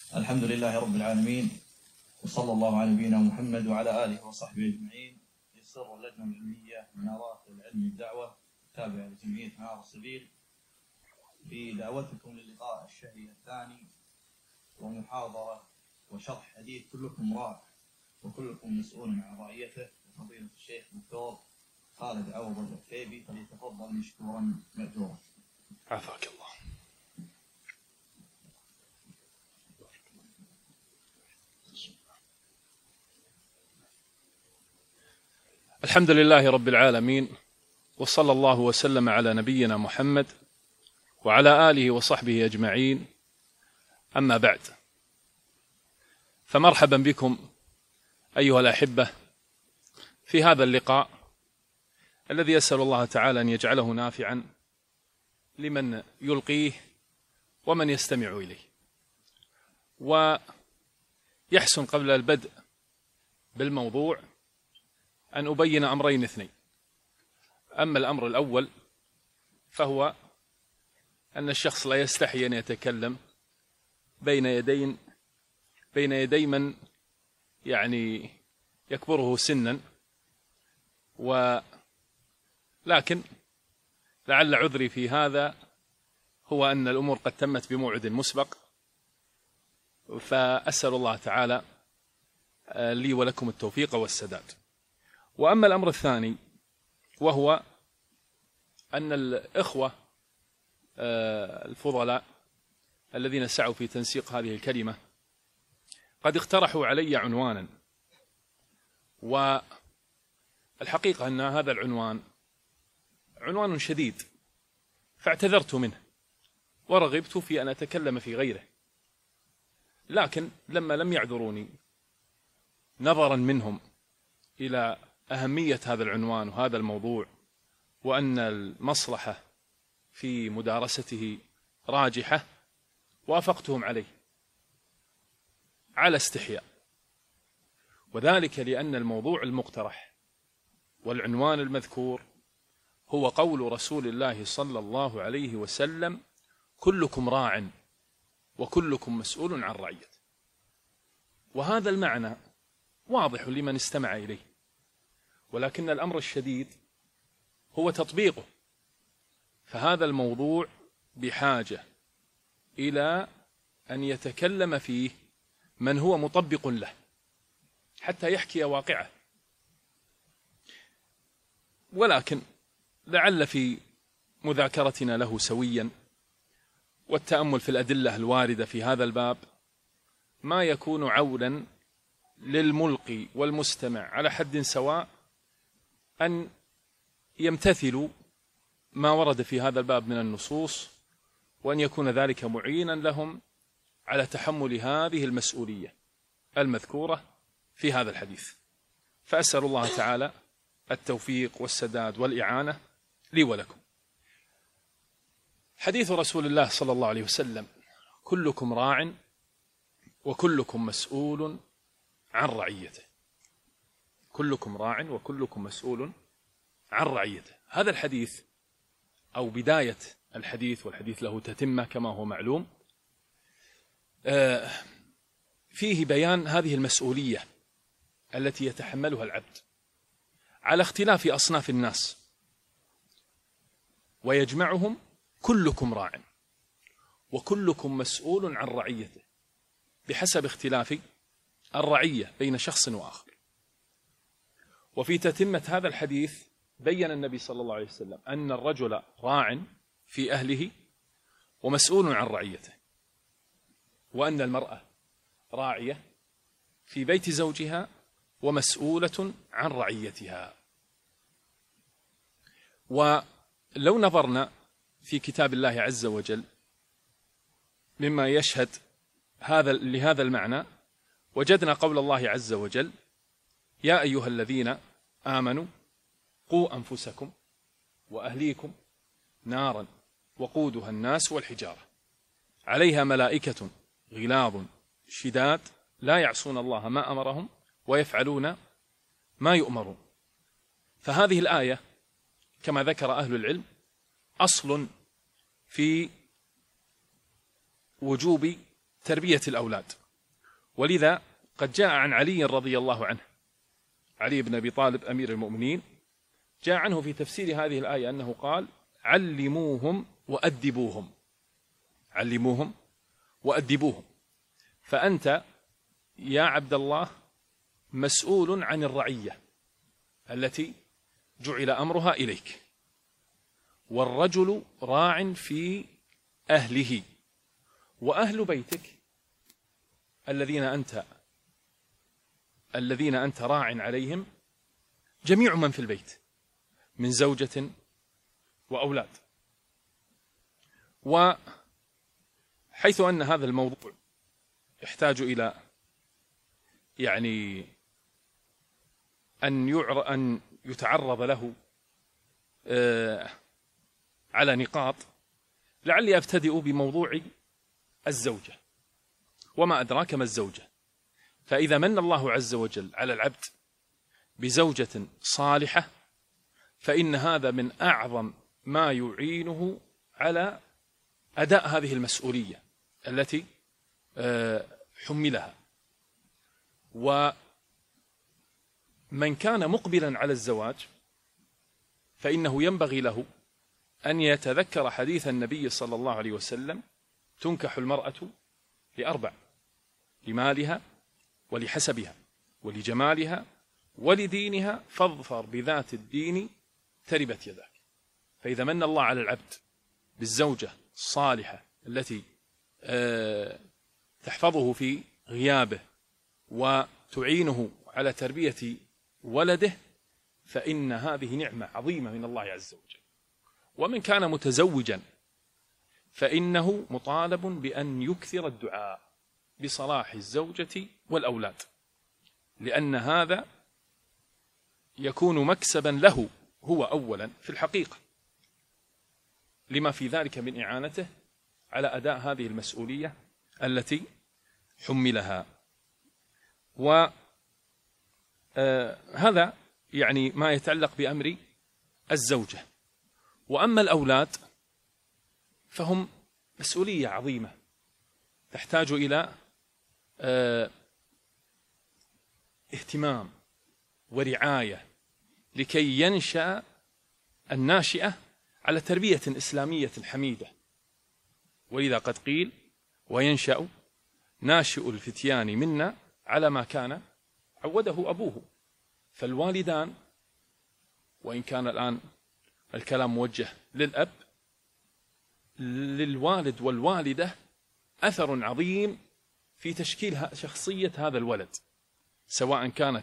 الحمد لله رب العالمين، وصلى الله على نبينا محمد وعلى آله وصحبه أجمعين. يسر اللجنة العلمية منارات العلم الدعوة التابعة لجمعية منار السبيل بدعوتكم للقاء الشهري الثاني ومحاضرة وشرح حديث كلكم راع وكلكم مسؤول عن رعيته لفضيلة الشيخ الدكتور خالد عوض العتيبي، فليتفضل مشكورا مأجورا. عافاك الله. الحمد لله رب العالمين، وصلى الله وسلم على نبينا محمد وعلى آله وصحبه أجمعين، أما بعد، فمرحبا بكم أيها الأحبة في هذا اللقاء الذي يسأل الله تعالى أن يجعله نافعا لمن يلقيه ومن يستمع إليه. ويحسن قبل البدء بالموضوع أن أبين أمرين اثنين. أما الأمر الأول فهو أن الشخص لا يستحي أن يتكلم بين يدي من يعني يكبره سنا، ولكن لعل عذري في هذا هو أن الأمور قد تمت بموعد مسبق، فأسأل الله تعالى لي ولكم التوفيق والسداد. وأما الأمر الثاني وهو أن الإخوة الفضلاء الذين سعوا في تنسيق هذه الكلمة قد اقترحوا علي عنوانا، والحقيقة أن هذا العنوان عنوان شديد، فاعتذرت منه ورغبت في أن أتكلم في غيره، لكن لما لم يعذروني نظرا منهم إلى أهمية هذا العنوان وهذا الموضوع وأن المصلحة في مدارسته راجحة، وافقتهم عليه على استحياء، وذلك لأن الموضوع المقترح والعنوان المذكور هو قول رسول الله صلى الله عليه وسلم: كلكم راع وكلكم مسؤول عن رعيته. وهذا المعنى واضح لمن استمع إليه، ولكن الأمر الشديد هو تطبيقه. فهذا الموضوع بحاجة إلى أن يتكلم فيه من هو مطبق له حتى يحكي واقعه. ولكن لعل في مذاكرتنا له سويا والتأمل في الأدلة الواردة في هذا الباب ما يكون عونا للملقي والمستمع على حد سواء أن يمتثلوا ما ورد في هذا الباب من النصوص، وأن يكون ذلك معينا لهم على تحمل هذه المسؤولية المذكورة في هذا الحديث. فأسأل الله تعالى التوفيق والسداد والإعانة لي ولكم. حديث رسول الله صلى الله عليه وسلم: كلكم راع وكلكم مسؤول عن رعيته. كلكم راع وكلكم مسؤول عن رعيته. هذا الحديث أو بداية الحديث، والحديث له تتمة كما هو معلوم، فيه بيان هذه المسؤولية التي يتحملها العبد على اختلاف أصناف الناس، ويجمعهم كلكم راع وكلكم مسؤول عن رعيته بحسب اختلاف الرعية بين شخص وآخر. وفي تتمة هذا الحديث بيّن النبي صلى الله عليه وسلم أن الرجل راع في أهله ومسؤول عن رعيته، وأن المرأة راعية في بيت زوجها ومسؤولة عن رعيتها. ولو نظرنا في كتاب الله عز وجل مما يشهد لهذا المعنى وجدنا قول الله عز وجل: يا أيها الذين آمنوا قوا أنفسكم وأهليكم نارا وقودها الناس والحجارة عليها ملائكة غلاظ شداد لا يعصون الله ما أمرهم ويفعلون ما يؤمرون. فهذه الآية كما ذكر أهل العلم أصل في وجوب تربية الأولاد. ولذا قد جاء عن علي رضي الله عنه، علي بن أبي طالب أمير المؤمنين، جاء عنه في تفسير هذه الآية أنه قال: علموهم وأدبوهم، علموهم وأدبوهم. فأنت يا عبد الله مسؤول عن الرعية التي جعل أمرها إليك، والرجل راع في أهله، وأهل بيتك الذين أنت راع عليهم جميع من في البيت من زوجة وأولاد. وحيث أن هذا الموضوع يحتاج إلى يعني أن يتعرض له على نقاط، لعلي أبتدئ بموضوع الزوجة. وما أدراك ما الزوجة؟ فإذا من الله عز وجل على العبد بزوجة صالحة فإن هذا من أعظم ما يعينه على أداء هذه المسؤولية التي حملها. ومن كان مقبلا على الزواج فإنه ينبغي له أن يتذكر حديث النبي صلى الله عليه وسلم: تنكح المرأة لأربع: لمالها ولحسبها ولجمالها ولدينها فاظفر بذات الدين تربت يداك. فإذا من الله على العبد بالزوجة الصالحة التي تحفظه في غيابه وتعينه على تربية ولده فإن هذه نعمة عظيمة من الله عز وجل. ومن كان متزوجا فإنه مطالب بأن يكثر الدعاء بصلاح الزوجة والأولاد، لأن هذا يكون مكسبا له هو أولا في الحقيقة، لما في ذلك من إعانته على أداء هذه المسؤولية التي حملها. وهذا يعني ما يتعلق بأمر الزوجة. وأما الأولاد فهم مسؤولية عظيمة تحتاج إلى اهتمام ورعاية لكي ينشأ الناشئة على تربية إسلامية حميدة. ولذا قد قيل: وينشأ ناشئ الفتيان منا على ما كان عوده أبوه. فالوالدان، وإن كان الآن الكلام موجه للأب، للوالد والوالدة أثر عظيم في تشكيل شخصية هذا الولد، سواء كانت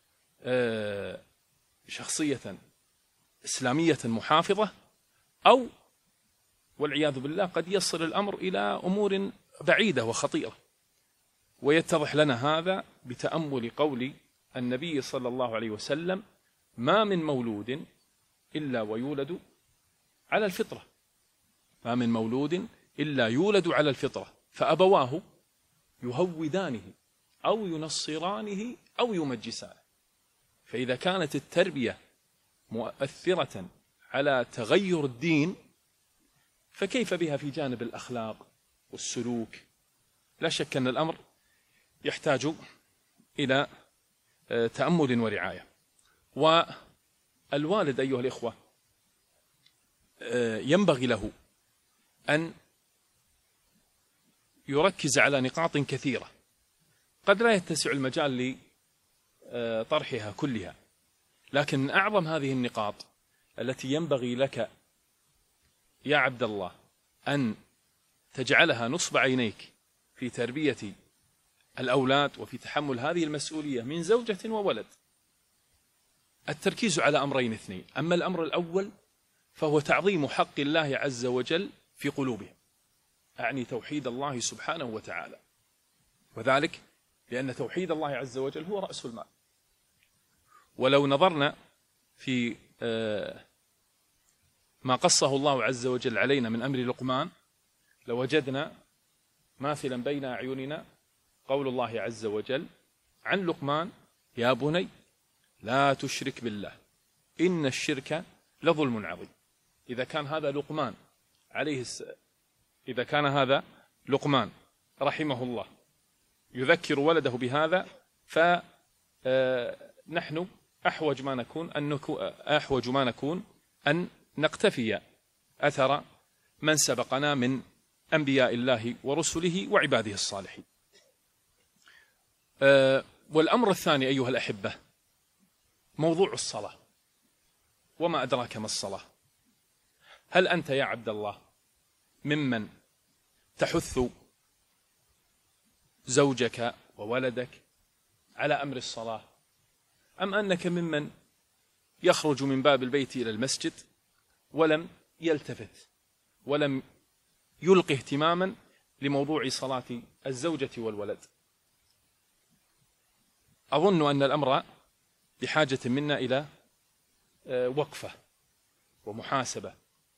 شخصية إسلامية محافظة أو والعياذ بالله قد يصل الأمر إلى أمور بعيدة وخطيرة. ويتضح لنا هذا بتأمل قول النبي صلى الله عليه وسلم: ما من مولود إلا ويولد على الفطرة، ما من مولود إلا يولد على الفطرة، فأبواه يهودانه أو ينصرانه أو يمجسانه. فإذا كانت التربية مؤثرة على تغير الدين فكيف بها في جانب الأخلاق والسلوك؟ لا شك أن الأمر يحتاج إلى تأمل ورعاية. والوالد أيها الإخوة ينبغي له أن يركز على نقاط كثيرة قد لا يتسع المجال لطرحها كلها، لكن من أعظم هذه النقاط التي ينبغي لك يا عبد الله أن تجعلها نصب عينيك في تربية الأولاد وفي تحمل هذه المسؤولية من زوجة وولد، التركيز على أمرين اثنين. أما الأمر الأول فهو تعظيم حق الله عز وجل في قلوبهم، أعني توحيد الله سبحانه وتعالى، وذلك لأن توحيد الله عز وجل هو رأس المال. ولو نظرنا في ما قصه الله عز وجل علينا من أمر لقمان لوجدنا ماثلا بين أعيننا قول الله عز وجل عن لقمان: يا بني لا تشرك بالله إن الشرك لظلم عظيم. إذا كان هذا لقمان رحمه الله يذكر ولده بهذا، فنحن أحوج ما نكون أن نقتفي أثر من سبقنا من أنبياء الله ورسله وعباده الصالحين. والأمر الثاني أيها الأحبة موضوع الصلاة. وما أدراك ما الصلاة؟ هل أنت يا عبد الله ممن تحث زوجك وولدك على أمر الصلاة، أم أنك ممن يخرج من باب البيت إلى المسجد ولم يلتفت ولم يلقي اهتماما لموضوع صلاة الزوجة والولد؟ أظن أن الأمر بحاجة منا إلى وقفة ومحاسبة.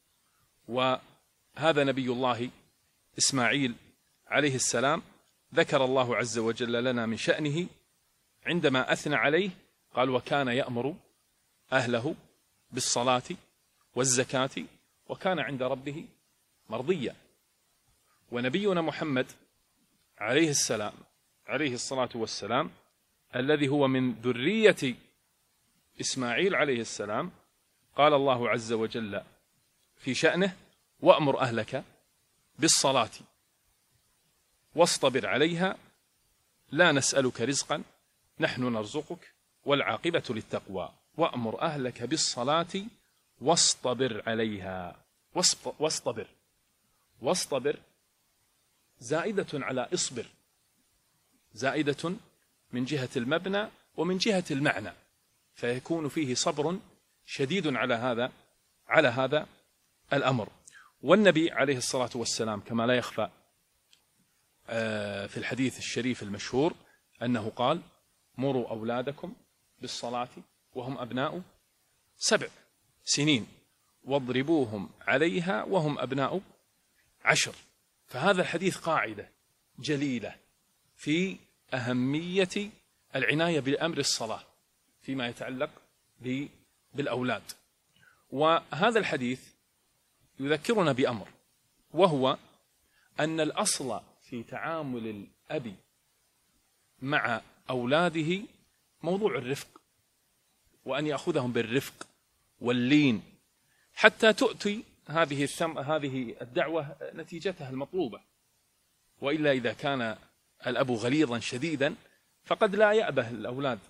وهذا نبي الله إسماعيل عليه السلام ذكر الله عز وجل لنا من شأنه عندما أثنى عليه، قال: وكان يأمر أهله بالصلاة والزكاة وكان عند ربه مرضيا. ونبينا محمد عليه الصلاة والسلام الذي هو من ذرية إسماعيل عليه السلام، قال الله عز وجل في شأنه: وأمر أهلك بالصلاة واصطبر عليها لا نسألك رزقا نحن نرزقك والعاقبة للتقوى. وأمر أهلك بالصلاة واصطبر عليها. واصطبر زائدة على اصبر، زائدة من جهة المبنى ومن جهة المعنى، فيكون فيه صبر شديد على هذا الأمر. والنبي عليه الصلاة والسلام كما لا يخفى في الحديث الشريف المشهور أنه قال: مروا أولادكم بالصلاة وهم أبناء 7 سنين واضربوهم عليها وهم أبناء 10. فهذا الحديث قاعدة جليلة في أهمية العناية بأمر الصلاة فيما يتعلق بالأولاد. وهذا الحديث يذكرنا بأمر، وهو أن الأصل في تعامل الأب مع أولاده موضوع الرفق، وأن يأخذهم بالرفق واللين حتى تؤتي هذه الدعوة نتيجتها المطلوبة. وإلا إذا كان الأب غليظا شديدا فقد لا يأبه الأولاد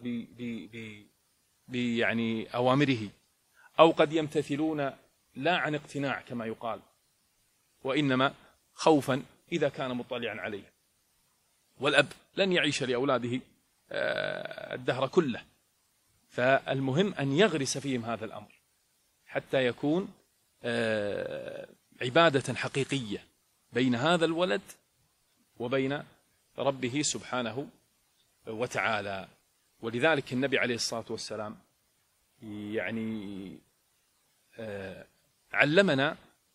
يعني أوامره، أو قد يمتثلون لا عن اقتناع كما يقال، وإنما خوفا إذا كان مطلعا عليه. والأب لن يعيش لأولاده الدهر كله، فالمهم أن يغرس فيهم هذا الأمر حتى يكون عبادة حقيقية بين هذا الولد وبين ربه سبحانه وتعالى. ولذلك النبي عليه الصلاة والسلام يعني علمنا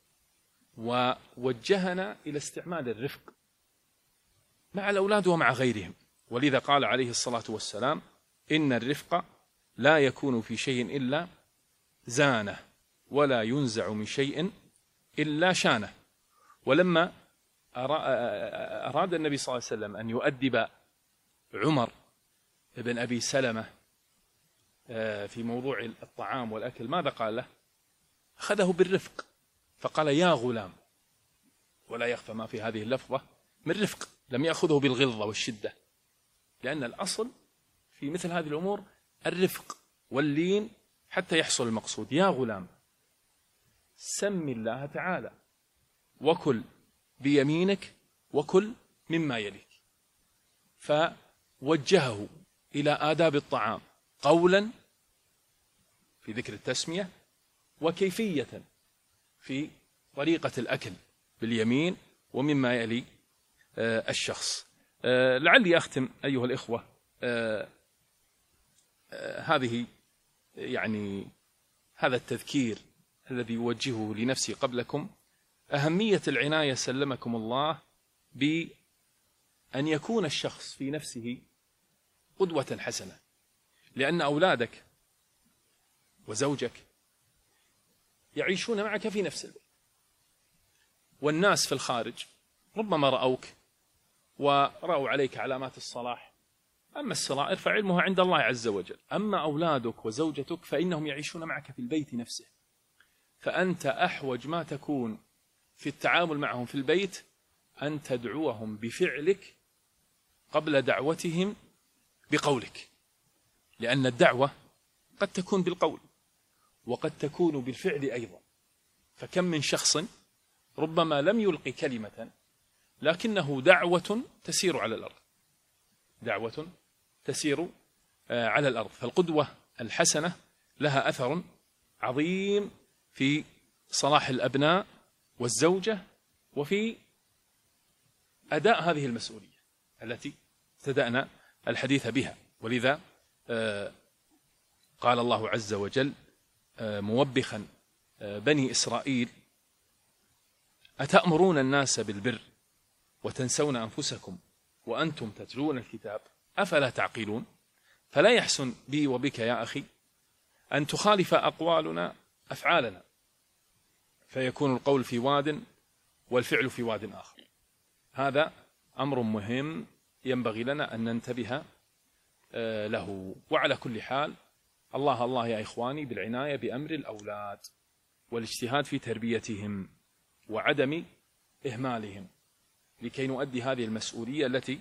ووجهنا إلى استعمال الرفق مع الأولاد ومع غيرهم. ولذا قال عليه الصلاة والسلام: إن الرفق لا يكون في شيء إلا زانه ولا ينزع من شيء إلا شانه. ولما أراد النبي صلى الله عليه وسلم أن يؤدب عمر بن أبي سلمة في موضوع الطعام والأكل، ماذا قال له؟ أخذه بالرفق فقال: يا غلام. ولا يخفى ما في هذه اللفظة من رفق، لم يأخذه بالغلظة والشدة، لأن الأصل في مثل هذه الأمور الرفق واللين حتى يحصل المقصود. يا غلام سم الله تعالى وكل بيمينك وكل مما يليك. فوجهه إلى آداب الطعام قولا في ذكر التسمية، وكيفية في طريقة الأكل باليمين ومما يلي الشخص. لعلي أختم أيها الإخوة هذا التذكير الذي يوجهه لنفسي قبلكم، أهمية العناية سلمكم الله بأن يكون الشخص في نفسه قدوة حسنة، لأن أولادك وزوجك يعيشون معك في نفس البيت، والناس في الخارج ربما رأوك ورأوا عليك علامات الصلاح. أما السرائر فعلمها عند الله عز وجل. أما أولادك وزوجتك فإنهم يعيشون معك في البيت نفسه، فأنت أحوج ما تكون في التعامل معهم في البيت أن تدعوهم بفعلك قبل دعوتهم بقولك، لأن الدعوة قد تكون بالقول وقد تكون بالفعل أيضا. فكم من شخص ربما لم يلقي كلمة لكنه دعوة تسير على الأرض، دعوة تسير على الأرض. فالقدوة الحسنة لها أثر عظيم في صلاح الأبناء والزوجة وفي أداء هذه المسؤولية التي ابتدأنا الحديث بها. ولذا قال الله عز وجل موبخا بني إسرائيل: أتأمرون الناس بالبر وتنسون أنفسكم وأنتم تتلون الكتاب أفلا تعقلون. فلا يحسن بي وبك يا أخي أن تخالف أقوالنا أفعالنا، فيكون القول في واد والفعل في واد آخر. هذا أمر مهم ينبغي لنا أن ننتبه له. وعلى كل حال الله الله يا إخواني بالعناية بأمر الأولاد والاجتهاد في تربيتهم وعدم إهمالهم لكي نؤدي هذه المسؤولية التي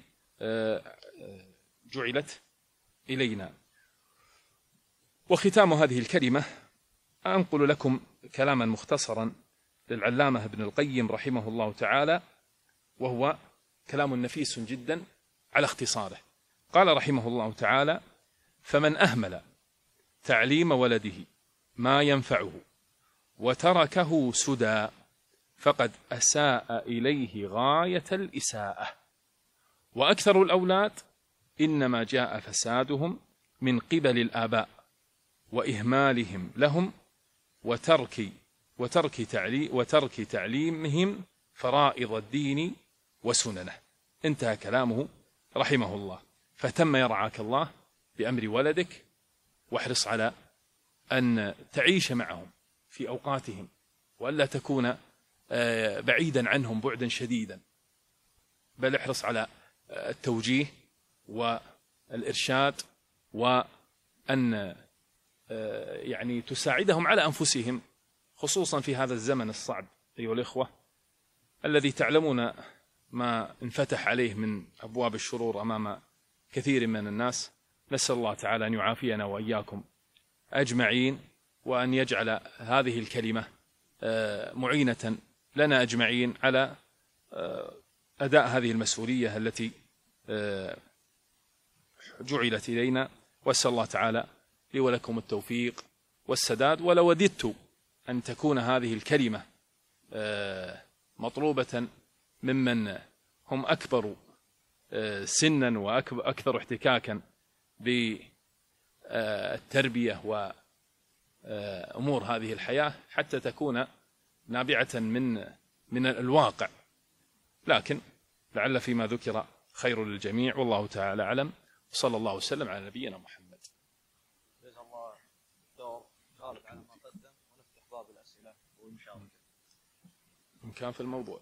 جعلت إلينا. وختام هذه الكلمة أنقل لكم كلاما مختصرا للعلامة ابن القيم رحمه الله تعالى، وهو كلام نفيس جدا على اختصاره. قال رحمه الله تعالى: فمن أهمل تعليم ولده ما ينفعه وتركه سدى فقد أساء إليه غاية الإساءة. وأكثر الأولاد إنما جاء فسادهم من قبل الآباء وإهمالهم لهم وترك تعليمهم فرائض الدين وسننه. انتهى كلامه رحمه الله. فتم يرعاك الله بأمر ولدك، واحرص على أن تعيش معهم في أوقاتهم وألا تكون بعيدا عنهم بعدا شديدا، بل احرص على التوجيه والإرشاد، وأن يعني تساعدهم على أنفسهم، خصوصا في هذا الزمن الصعب أيها الإخوة الذي تعلمون ما انفتح عليه من أبواب الشرور أمام كثير من الناس. نسأل الله تعالى أن يعافينا وإياكم أجمعين، وأن يجعل هذه الكلمة معينة لنا أجمعين على أداء هذه المسؤولية التي جعلت إلينا. وأسأل الله تعالى لي ولكم التوفيق والسداد. ولو وددت أن تكون هذه الكلمة مطلوبة ممن هم أكبر سنا وأكثر احتكاكا بالتربية وأمور هذه الحياة حتى تكون نابعة من الواقع، لكن لعل فيما ذكر خير للجميع، والله تعالى أعلم. صلى الله وسلم على نبينا محمد. جزا الله دكتور خالد على ما قدم، ونفتح باب الأسئلة وإن شاء الله إن كان في الموضوع.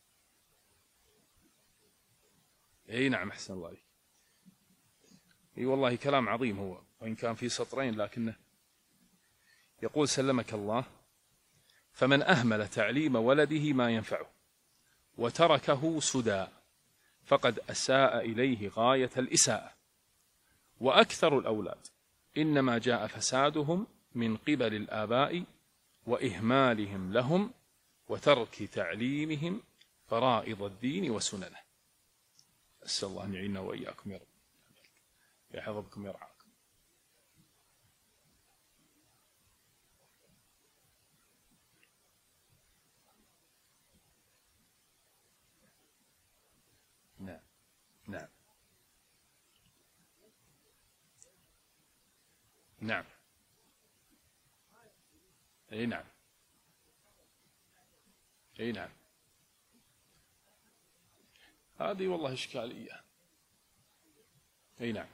اي نعم، احسن الله عليك. اي والله كلام عظيم هو، وان كان في سطرين لكنه يقول سلمك الله: فمن أهمل تعليم ولده ما ينفعه وتركه سدى فقد أساء إليه غاية الإساءة. وأكثر الأولاد إنما جاء فسادهم من قبل الآباء وإهمالهم لهم وترك تعليمهم فرائض الدين وسننه. أسأل الله أن يعيننا وإياكم يا رب، يحفظكم يرعاكم. نعم نعم نعم. اي نعم اي نعم. هذه والله إشكالية. اي نعم.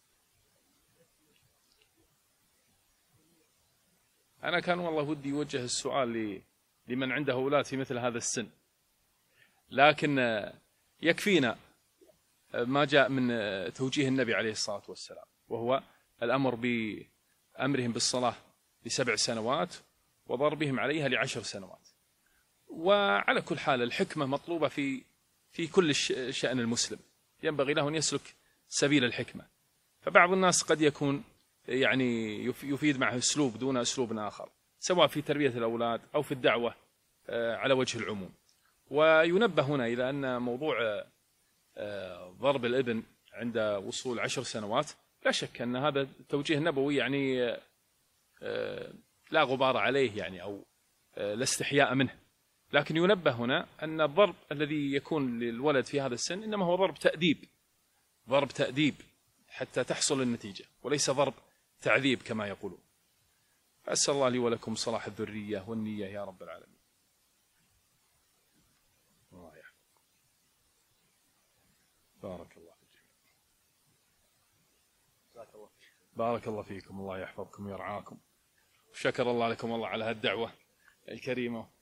أنا كان والله ودي يوجه السؤال لمن عنده أولاد في مثل هذا السن، لكن يكفينا ما جاء من توجيه النبي عليه الصلاة والسلام، وهو الأمر بأمرهم بالصلاة ل7 سنوات وضربهم عليها ل10 سنوات. وعلى كل حال الحكمة مطلوبة في كل شأن المسلم، ينبغي له أن يسلك سبيل الحكمة. فبعض الناس قد يكون يعني يفيد معه أسلوب دون أسلوب آخر، سواء في تربية الأولاد أو في الدعوة على وجه العموم. وينبه هنا إلى أن موضوع ضرب الابن عند وصول 10 سنوات لا شك أن هذا التوجيه النبوي يعني لا غبار عليه يعني، أو لا استحياء منه. لكن ينبه هنا أن الضرب الذي يكون للولد في هذا السن إنما هو ضرب تأديب حتى تحصل النتيجة، وليس ضرب تعذيب كما يقولون. أسأل الله لي ولكم صلاح الذرية والنية يا رب العالمين. بارك الله فيكم. بارك الله فيكم، الله يحفظكم ويرعاكم. شكر الله لكم والله على هالدعوة الكريمة.